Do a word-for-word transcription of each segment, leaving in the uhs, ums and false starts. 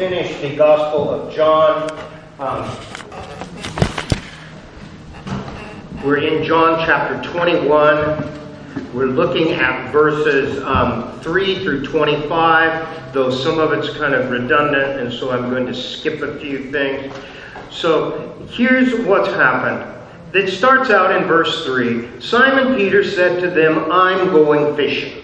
finish the Gospel of John. Um, we're in John chapter twenty-one. We're looking at verses um, three through twenty-five, though some of it's kind of redundant, and so I'm going to skip a few things. So here's what's happened. It starts out in verse three. Simon Peter said to them, "I'm going fishing."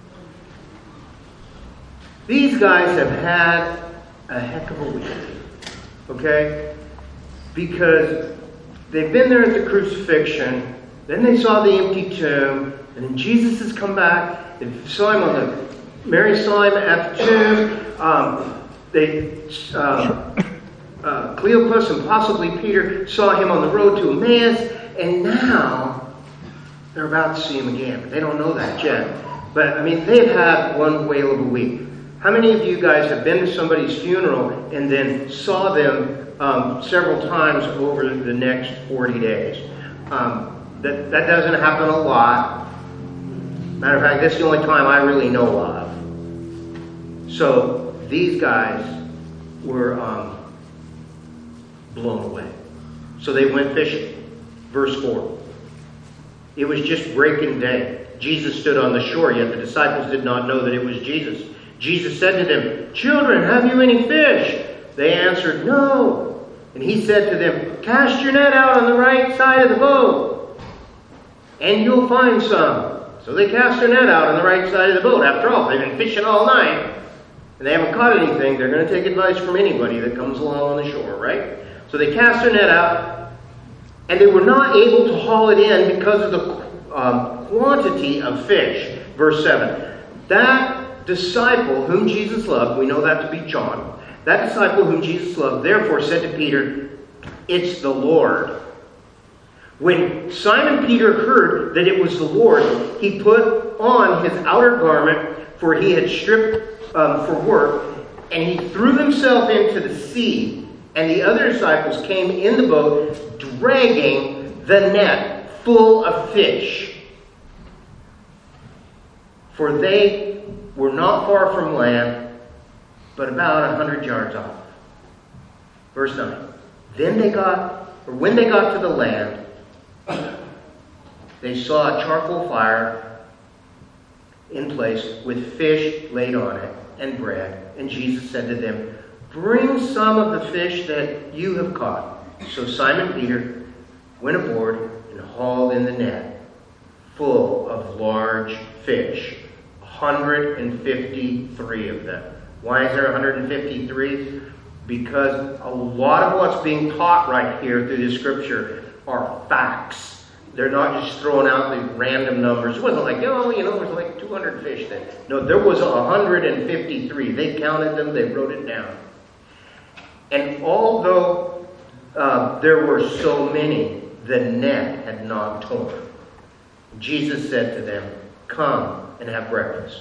These guys have had a heck of a week, okay? Because they've been there at the crucifixion, then they saw the empty tomb, and then Jesus has come back. They saw him on the, Mary saw him at the tomb. Um, they, uh, uh, Cleopas and possibly Peter saw him on the road to Emmaus, and now they're about to see him again. But they don't know that yet. But I mean, they've had one whale of a week. How many of you guys have been to somebody's funeral and then saw them um, several times over the next forty days? Um, that, that doesn't happen a lot. Matter of fact, this is the only time I really know of. So these guys were um, blown away. So they went fishing. Verse four. It was just breaking day. Jesus stood on the shore, yet the disciples did not know that it was Jesus. Jesus said to them, "Children, have you any fish?" They answered, "No." And he said to them, "Cast your net out on the right side of the boat, and you'll find some." So they cast their net out on the right side of the boat. After all, they've been fishing all night, and they haven't caught anything. They're going to take advice from anybody that comes along on the shore, right? So they cast their net out, and they were not able to haul it in because of the um, quantity of fish. Verse seven. That disciple whom Jesus loved, we know that to be John, that disciple whom Jesus loved, therefore said to Peter, "It's the Lord." When Simon Peter heard that it was the Lord, he put on his outer garment, for he had stripped um, for work, and he threw himself into the sea, and the other disciples came in the boat, dragging the net full of fish. For they were not far from land, but about a hundred yards off. Verse nine. Then they got, or when they got to the land, they saw a charcoal fire in place with fish laid on it and bread. And Jesus said to them, "Bring some of the fish that you have caught." So Simon Peter went aboard and hauled in the net full of large fish. one hundred fifty-three of them. Why is there one hundred fifty-three? Because a lot of what's being taught right here through the scripture are facts. They're not just throwing out the random numbers. It wasn't like, oh, you know, there's like two hundred fish there. No, there was one hundred fifty-three. They counted them. They wrote it down. And although uh, there were so many, the net had not torn. Jesus said to them, "Come and have breakfast."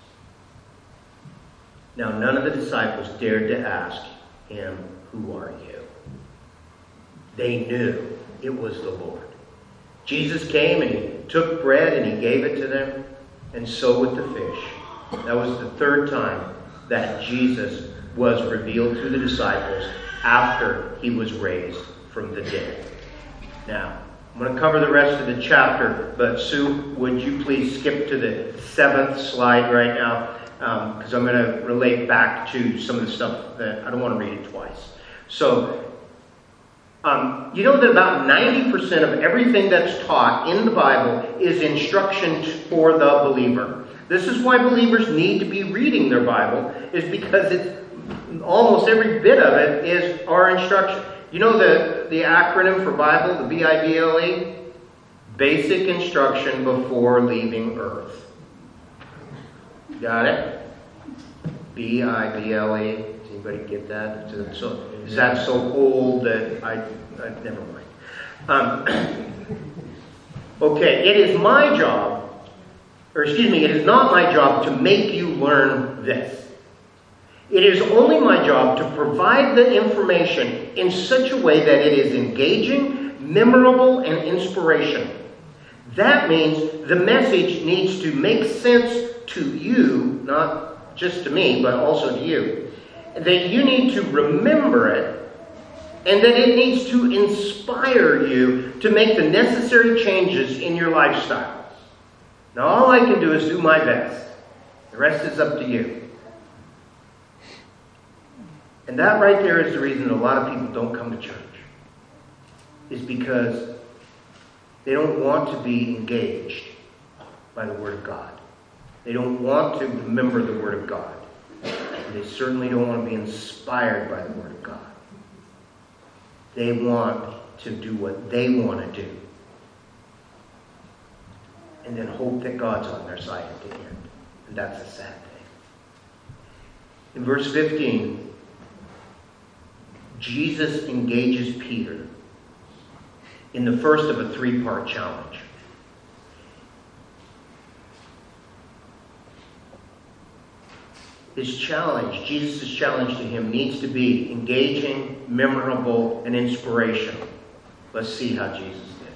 Now none of the disciples dared to ask him, "Who are you?" They knew it was the Lord. Jesus came and he took bread and he gave it to them, and so with the fish. That was the third time that Jesus was revealed to the disciples after he was raised from the dead. Now, I'm going to cover the rest of the chapter, but Sue, would you please skip to the seventh slide right now? Because um, I'm going to relate back to some of the stuff that I don't want to read it twice. So, um, you know that about ninety percent of everything that's taught in the Bible is instruction for the believer. This is why believers need to be reading their Bible, is because it's almost every bit of it is our instruction. You know the, the acronym for Bible, the B I B L E? Basic instruction before leaving Earth. Got it? B I B L E. Does anybody get that? So, is that so old that I... I never mind. Um, okay, it is my job, or excuse me, it is not my job to make you learn this. It is only my job to provide the information in such a way that it is engaging, memorable, and inspirational. That means the message needs to make sense to you, not just to me, but also to you. that you need to remember it, and that it needs to inspire you to make the necessary changes in your lifestyle. Now, all I can do is do my best. The rest is up to you. And that right there is the reason a lot of people don't come to church. Is because they don't want to be engaged by the Word of God. They don't want to remember the Word of God. And they certainly don't want to be inspired by the Word of God. They want to do what they want to do. And then hope that God's on their side at the end. And that's a sad thing. In verse fifteen, Jesus engages Peter in the first of a three-part challenge. His challenge, Jesus' challenge to him, needs to be engaging, memorable, and inspirational. Let's see how Jesus did.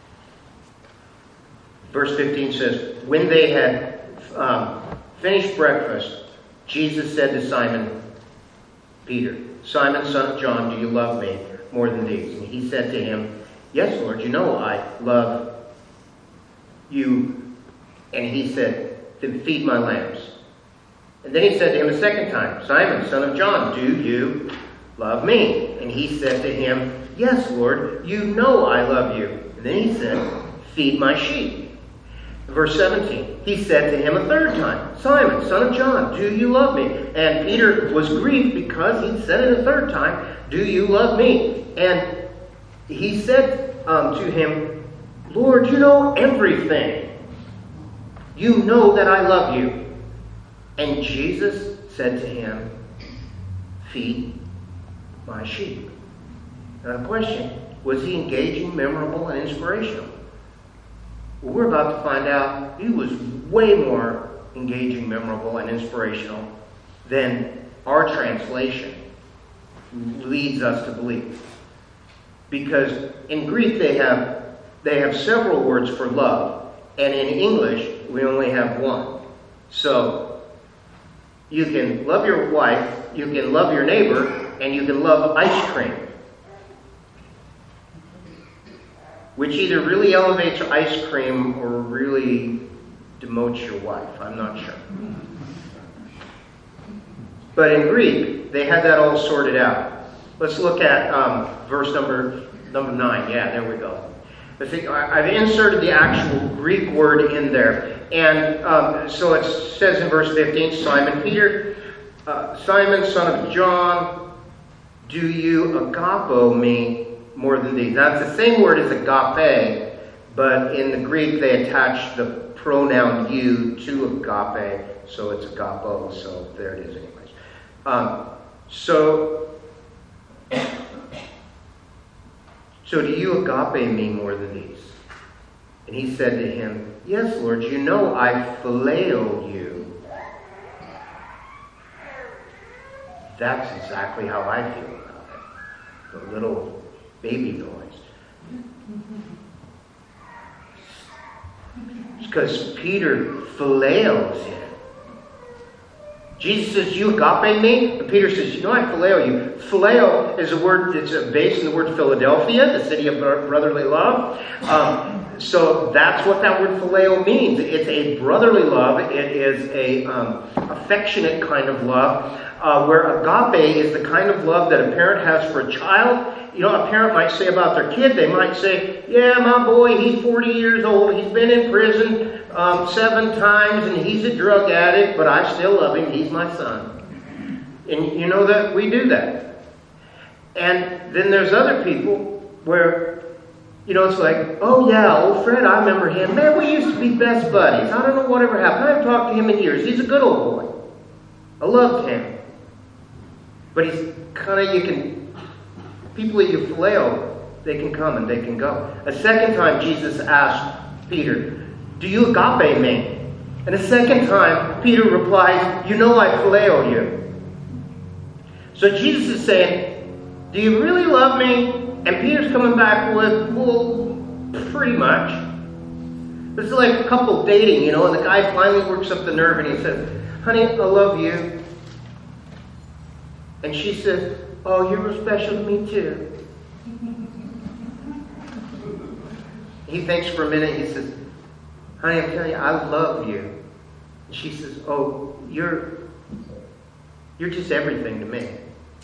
Verse fifteen says, when they had um, finished breakfast, Jesus said to Simon Peter, Simon, son of John, do you love me more than these? And he said to him, yes, Lord, you know I love you. And he said, then feed my lambs. And then he said to him a second time, Simon, son of John, do you love me? And he said to him, yes, Lord, you know I love you. And then he said, feed my sheep. Verse seventeen, he said to him a third time, Simon, son of John, do you love me? And Peter was grieved because he said it a third time, do you love me? And he said um, to him, Lord, you know everything. You know that I love you. And Jesus said to him, feed my sheep. Now the question, was he engaging, memorable, and inspirational? Well, we're about to find out he was way more engaging, memorable, and inspirational than our translation leads us to believe. Because in Greek they have they have several words for love, and in English we only have one. So you can love your wife, you can love your neighbor, and you can love ice cream. Which either really elevates ice cream or really demotes your wife. I'm not sure. But in Greek, they had that all sorted out. Let's look at um, verse number number nine. Yeah, there we go. I think I've inserted the actual Greek word in there. And um, so it says in verse fifteen, Simon Peter, uh, Simon, son of John, do you agapo me more than these? Now, it's the same word as agape, but in the Greek they attach the pronoun you to agape, so it's agapo, so there it is anyways. Um, so, so do you agape me more than these? And he said to him, yes, Lord, you know I phileo you. That's exactly how I feel about it. The little baby noise. Because Peter phileos him. Jesus says, you agape me? And Peter says, you know I phileo you. Phileo is a word that's based in the word Philadelphia, the city of brotherly love. Um, so that's what that word phileo means. It's a brotherly love. It is a um, affectionate kind of love. Uh, where agape is the kind of love that a parent has for a child. You know, a parent might say about their kid, they might say, yeah, my boy, he's forty years old, he's been in prison um, seven times, and he's a drug addict, but I still love him, he's my son. And you know that we do that. And then there's other people where, you know, it's like, oh yeah, old Fred, I remember him. Man, we used to be best buddies. I don't know whatever happened. I haven't talked to him in years. He's a good old boy. I loved him. But he's kind of, you can, people that you phileo, they can come and they can go. A second time, Jesus asked Peter, do you agape me? And a second time, Peter replies, you know I phileo you. So Jesus is saying, do you really love me? And Peter's coming back with, well, pretty much. It's like a couple dating, you know, and the guy finally works up the nerve and he says, honey, I love you. And she says, oh, you're real special to me too. He thinks for a minute. He says, honey, I'm telling you, I love you. And she says, oh, you're, you're just everything to me.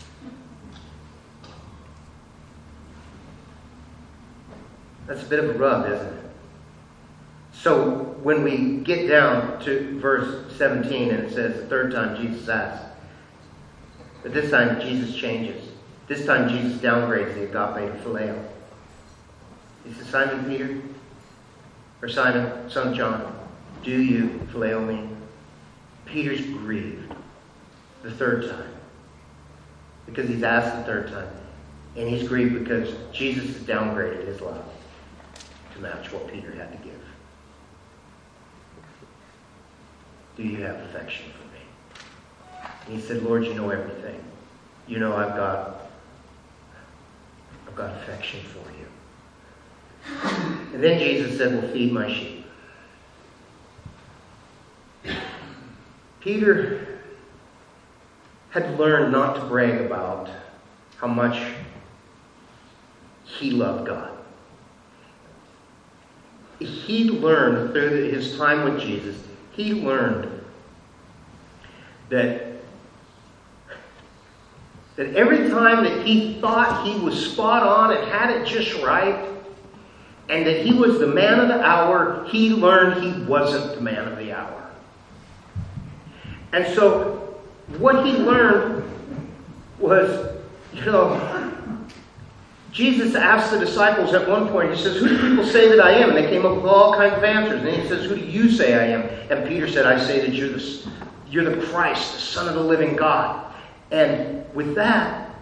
That's a bit of a rub, isn't it? So when we get down to verse seventeen, and it says, the third time Jesus asked, but this time Jesus changes. This time Jesus downgrades the agape to phileo. He says, Simon Peter, or Simon, son of John, do you phileo me? Peter's grieved the third time because he's asked the third time. And he's grieved because Jesus has downgraded his love to match what Peter had to give. Do you have affection for me? And he said, Lord, you know everything. You know I've got, I've got affection for you. And then Jesus said, well, feed my sheep. Peter had learned not to brag about how much he loved God. He learned through his time with Jesus, he learned that, that every time that he thought he was spot on and had it just right, and that he was the man of the hour, he learned he wasn't the man of the hour. And so what he learned was, you know, Jesus asked the disciples at one point, he says, who do people say that I am? And they came up with all kinds of answers. And then he says, who do you say I am? And Peter said, I say that you're the, you're the Christ, the Son of the living God. And with that,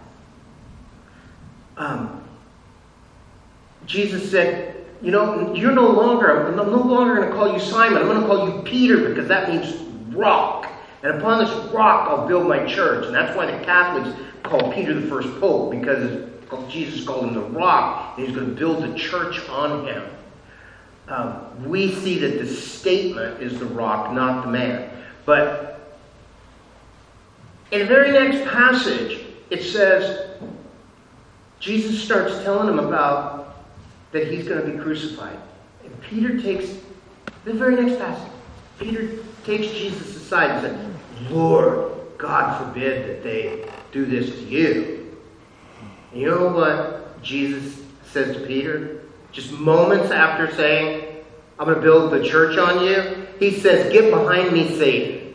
um, Jesus said, you know, you're no longer, I'm no longer going to call you Simon. I'm going to call you Peter because that means rock. And upon this rock I'll build my church. And that's why the Catholics call Peter the first pope, because Jesus called him the rock, and he's going to build the church on him. Um, we see that the statement is the rock, not the man. But in the very next passage, it says, Jesus starts telling him about that he's going to be crucified. And Peter takes, the very next passage, Peter takes Jesus aside and said, Lord, God forbid that they do this to you. And you know what Jesus says to Peter? Just moments after saying, I'm going to build the church on you, he says, get behind me, Satan.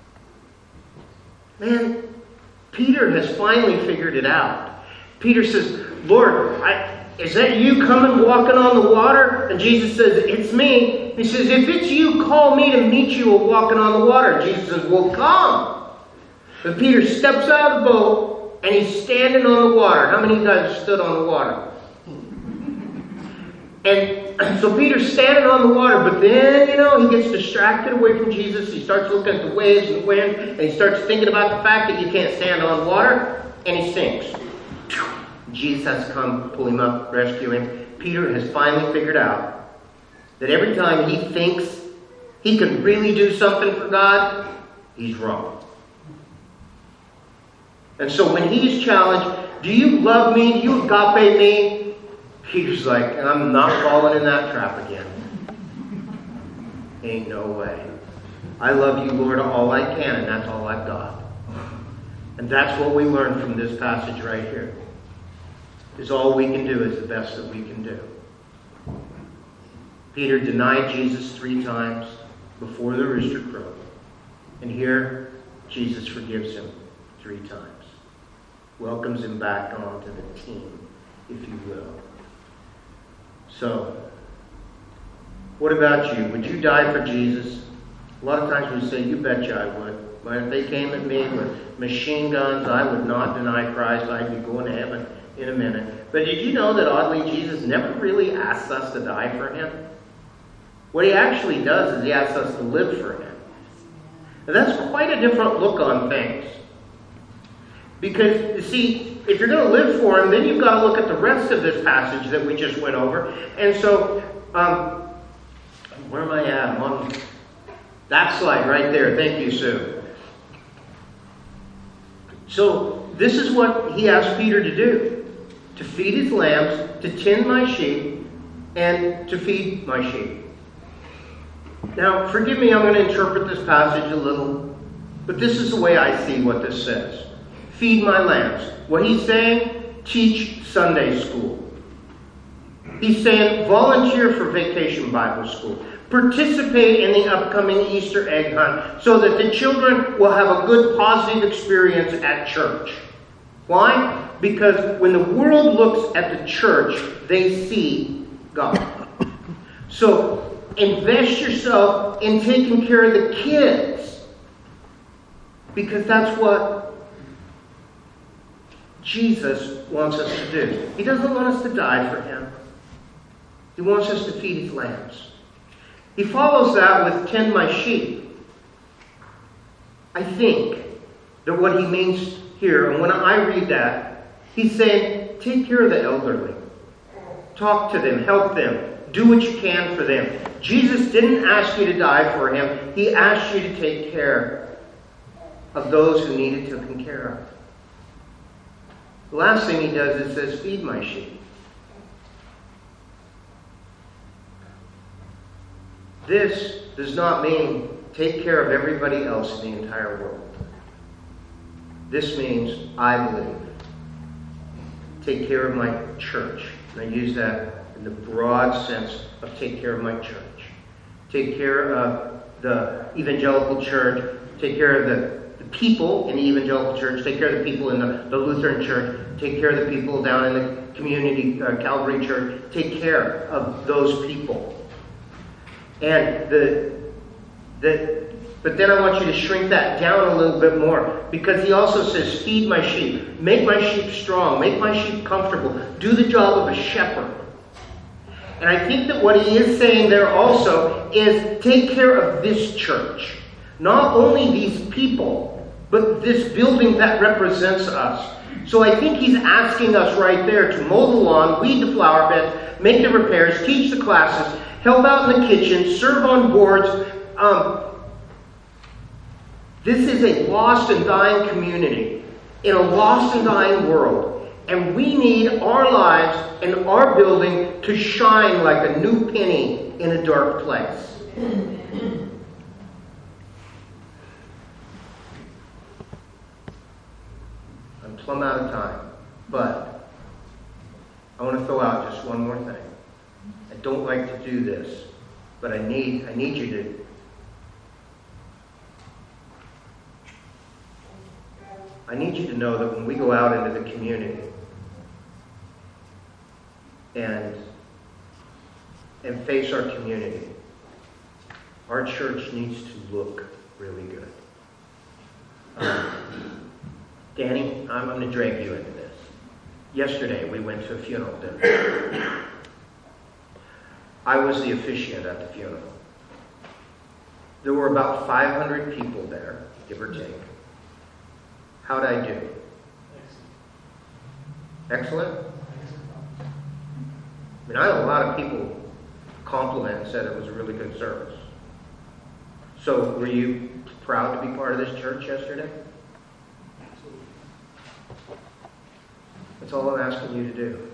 Man, Peter has finally figured it out. Peter says, Lord, I, is that you coming walking on the water? And Jesus says, it's me. He says, if it's you, call me to meet you walking on the water. And Jesus says, well, come. But Peter steps out of the boat, and he's standing on the water. How many guys stood on the water? And so Peter's standing on the water, but then, you know, he gets distracted away from Jesus. He starts looking at the waves and the wind, and he starts thinking about the fact that you can't stand on water, and he sinks. Jesus has to come, pull him up, rescue him. Peter has finally figured out that every time he thinks he can really do something for God, he's wrong. And so when he's challenged, do you love me? Do you agape me? Peter's like, I'm not falling in that trap again. Ain't no way. I love you, Lord, all I can, and that's all I've got. And that's what we learn from this passage right here. Is all we can do is the best that we can do. Peter denied Jesus three times before the rooster crowed. And here, Jesus forgives him three times. Welcomes him back onto the team, if you will. So, what about you? Would you die for Jesus? A lot of times we say, you betcha I would. But if they came at me with machine guns, I would not deny Christ. I'd be going to heaven in a minute. But did you know that oddly Jesus never really asks us to die for him? What he actually does is he asks us to live for him. And that's quite a different look on things. Because, you see, if you're going to live for him, then you've got to look at the rest of this passage that we just went over. And so, um, where am I at? I'm on that slide right there. Thank you, Sue. So, this is what he asked Peter to do. To feed his lambs, to tend my sheep, and to feed my sheep. Now, forgive me, I'm going to interpret this passage a little, but this is the way I see what this says. Feed my lambs. What he's saying, teach Sunday school. He's saying, volunteer for Vacation Bible School. Participate in the upcoming Easter egg hunt so that the children will have a good, positive experience at church. Why? Because when the world looks at the church, they see God. So, invest yourself in taking care of the kids. Because that's what Jesus wants us to do. He doesn't want us to die for him. He wants us to feed his lambs. He follows that with tend my sheep. I think that what he means here, and when I read that, he's saying, take care of the elderly. Talk to them, help them, do what you can for them. Jesus didn't ask you to die for him. He asked you to take care of those who needed taken care of. The last thing he does is says, feed my sheep. This does not mean take care of everybody else in the entire world. This means, I believe, take care of my church. And I use that in the broad sense of take care of my church. Take care of the evangelical church. Take care of the, the people in the evangelical church. Take care of the people in the, the Lutheran church. Take care of the people down in the community uh, Calvary church. Take care of those people. And the, the, but then I want you to shrink that down a little bit more, because he also says, feed my sheep. Make my sheep strong. Make my sheep comfortable. Do the job of a shepherd. And I think that what he is saying there also is take care of this church. Not only these people, but this building that represents us. So I think he's asking us right there to mow the lawn, weed the flower beds, make the repairs, teach the classes, help out in the kitchen, serve on boards. Um, this is a lost and dying community in a lost and dying world. And we need our lives and our building to shine like a new penny in a dark place. I'm plumb out of time, but I want to throw out just one more thing. I don't like to do this, but I need I need you to I need you to know that when we go out into the community and and face our community, our church needs to look really good. Um, Danny, I'm going to drag you into this. Yesterday we went to a funeral dinner. I was the officiant at the funeral. There were about five hundred people there, give or take. How'd I do? Excellent? I mean, I had a lot of people compliment and said it was a really good service. So, were you proud to be part of this church yesterday? That's all I'm asking you to do.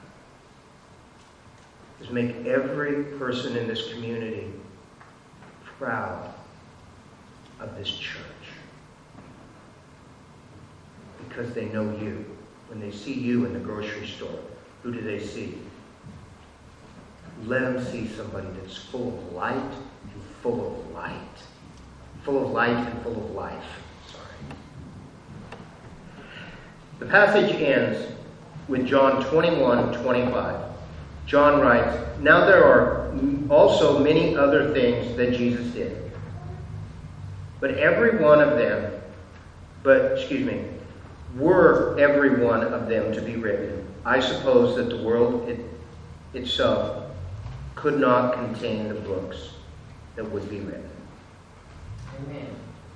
Is make every person in this community proud of this church. Because they know you. When they see you in the grocery store, who do they see? Let them see somebody that's full of light and full of light. Full of light and full of life. Sorry. The passage ends with John twenty-one twenty-five. John writes, now there are also many other things that Jesus did. But every one of them, but, excuse me, were every one of them to be written, I suppose that the world it, itself could not contain the books that would be written. Amen.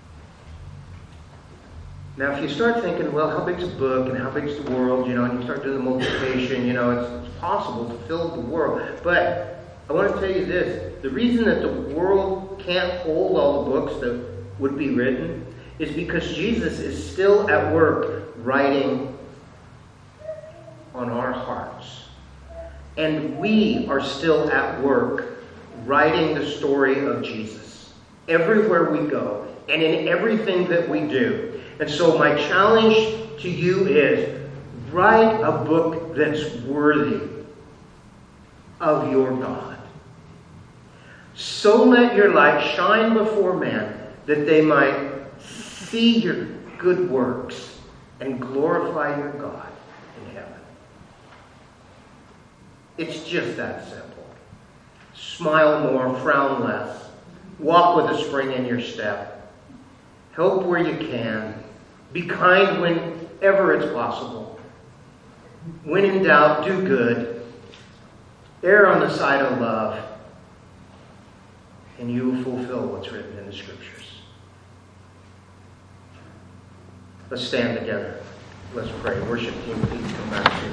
Now, if you start thinking, well, how big's a book and how big's the world, you know, and you start doing the multiplication, you know, it's, it's possible to fill the world. But I want to tell you this. The reason that the world can't hold all the books that would be written is because Jesus is still at work writing on our hearts. And we are still at work writing the story of Jesus everywhere we go and in everything that we do. And so my challenge to you is write a book that's worthy of your God. So let your light shine before men that they might see your good works and glorify your God in heaven. It's just that simple. Smile more, frown less. Walk with a spring in your step. Help where you can. Be kind whenever it's possible. When in doubt, do good. Err on the side of love. And you will fulfill what's written in the Scriptures. Let's stand together. Let's pray. Worship team, please come back to